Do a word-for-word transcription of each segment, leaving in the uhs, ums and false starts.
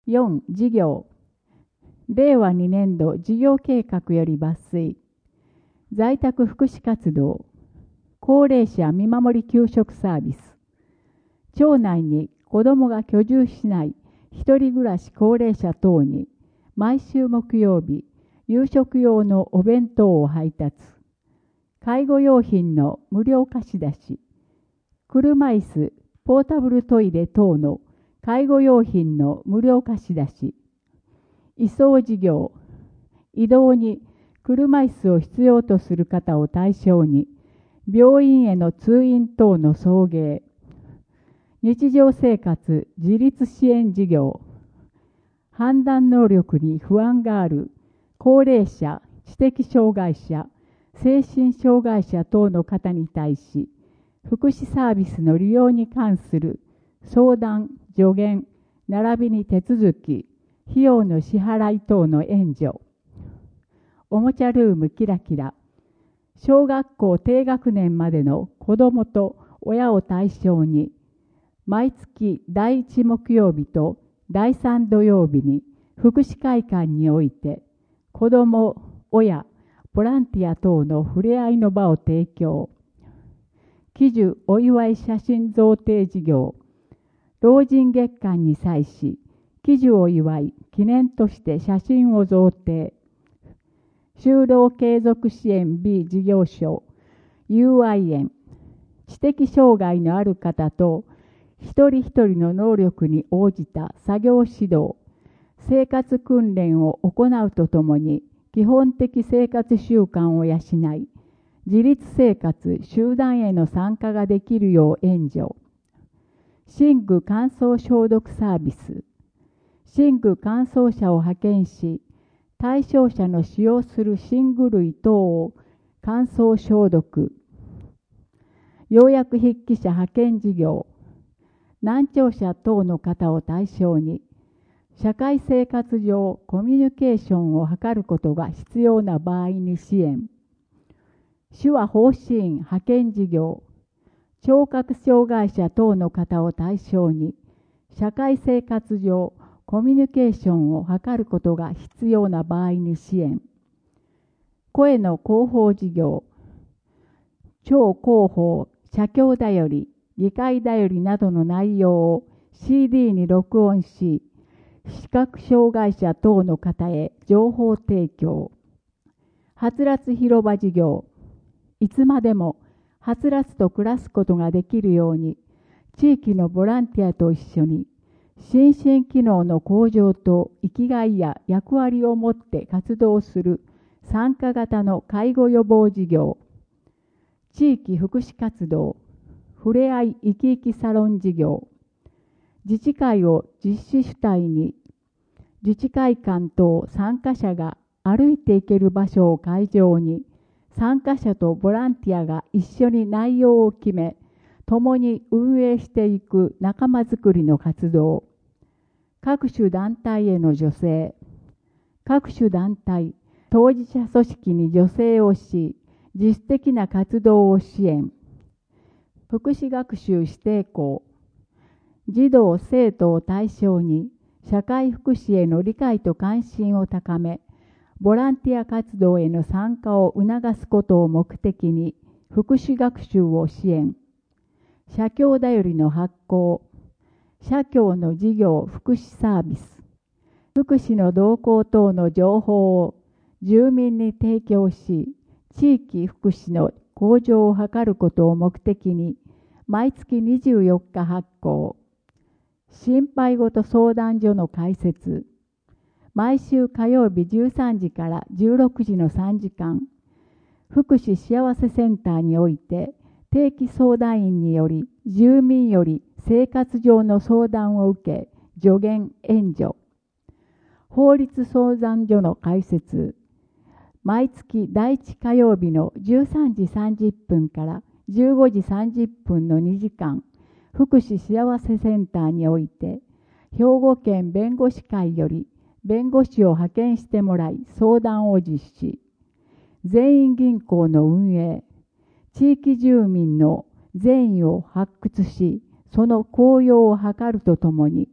よん. 事業。れいわにねんど事業計画より抜粋。在宅福祉活動。高齢者見守り給食サービス。町内に子どもが居住しない一人暮らし高齢者等に毎週木曜日夕食用のお弁当を配達。介護用品の無料貸し出し。車椅子、ポータブルトイレ等の介護用品の無料貸し出し。移送事業。移動に車椅子を必要とする方を対象に病院への通院等の送迎。日常生活自立支援事業。判断能力に不安がある高齢者、知的障害者、精神障害者等の方に対し、福祉サービスの利用に関する相談、助言、並びに手続き、費用の支払い等の援助。おもちゃルームキラキラ。小学校低学年までの子どもと親を対象に、毎月だいいち木曜日とだいさん土曜日に福祉会館において、子ども、親、ボランティア等の触れ合いの場を提供。喜寿お祝い写真贈呈事業。老人月間に際し、喜寿を祝い、記念として写真を贈呈。就労継続支援 B 事業所、友愛園。知的障害のある方と、一人一人の能力に応じた作業指導、生活訓練を行うとともに、基本的生活習慣を養い、自立生活、集団への参加ができるよう援助。寝具乾燥消毒サービス。寝具乾燥車を派遣し、対象者の使用する寝具類等を乾燥消毒。要約筆記者派遣事業。難聴者等の方を対象に、社会生活上コミュニケーションを図ることが必要な場合に支援。手話奉仕員派遣事業。聴覚障害者等の方を対象に、社会生活上コミュニケーションを図ることが必要な場合に支援。声の広報事業。超広報、社協だより、議会だよりなどの内容を シーディー に録音し、視覚障害者等の方へ情報提供。はつらつ広場事業。いつまでもはつらつと暮らすことができるように、地域のボランティアと一緒に、心身機能の向上と生きがいや役割を持って活動する参加型の介護予防事業。地域福祉活動。ふれあい生き生きサロン事業。自治会を実施主体に、自治会館等参加者が歩いていける場所を会場に、参加者とボランティアが一緒に内容を決め、共に運営していく仲間づくりの活動。各種団体への助成。各種団体、当事者組織に助成をし、自主的な活動を支援。福祉学習指定校。児童・生徒を対象に、社会福祉への理解と関心を高め、ボランティア活動への参加を促すことを目的に、福祉学習を支援。社協だよりの発行。社協の事業福祉サービス。福祉の動向等の情報を住民に提供し、地域福祉の向上を図ることを目的に、毎月にじゅうよっか発行。心配ごと相談所の開設。毎週火曜日じゅうさんじからじゅうろくじのさんじかん、福祉幸せセンターにおいて、定期相談員により、住民より生活上の相談を受け、助言・援助。法律相談所の開設。毎月だいいち火曜日のじゅうさんじさんじゅっぷんからじゅうごじさんじゅっぷんのにじかん、福祉幸せセンターにおいて、兵庫県弁護士会より弁護士を派遣してもらい相談を実施。全員銀行の運営。地域住民の善意を発掘し、その効用を図るとともに、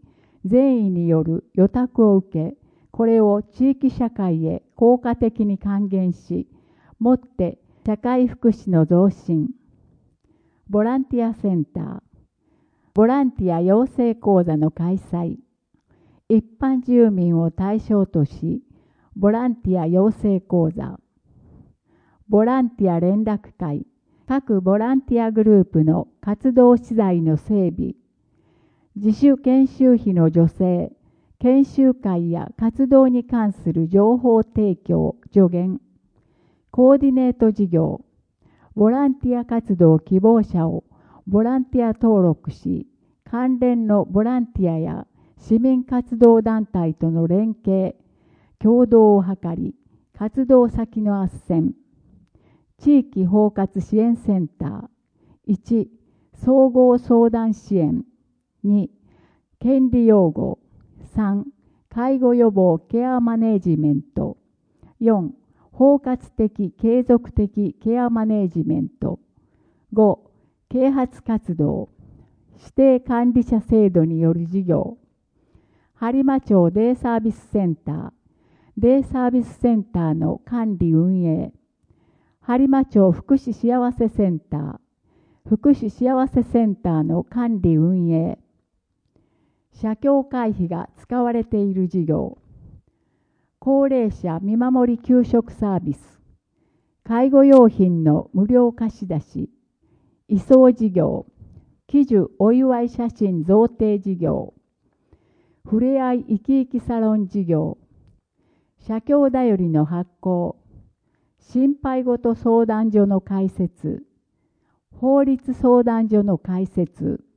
善意による予託を受け、これを地域社会へ効果的に還元し、もって社会福祉の増進。ボランティアセンター、ボランティア養成講座の開催。一般住民を対象とし、ボランティア養成講座。ボランティア連絡会、各ボランティアグループの活動資材の整備。自主研修費の助成、研修会や活動に関する情報提供、助言。コーディネート事業。ボランティア活動希望者をボランティア登録し、関連のボランティアや市民活動団体との連携、協働を図り、活動先の斡旋。地域包括支援センター。いち、総合相談支援。に、権利擁護。さん、介護予防ケアマネージメント。よん、包括的継続的ケアマネージメント。ご、啓発活動。指定管理者制度による事業。播磨町デイサービスセンター。デイサービスセンターの管理運営。播磨町福祉幸せセンター。福祉幸せセンターの管理運営。社協会費が使われている事業。高齢者見守り給食サービス。介護用品の無料貸し出し。移送事業。喜寿お祝い写真贈呈事業。ふれあい生き生きサロン事業。社協だよりの発行。心配事相談所の開設。法律相談所の開設。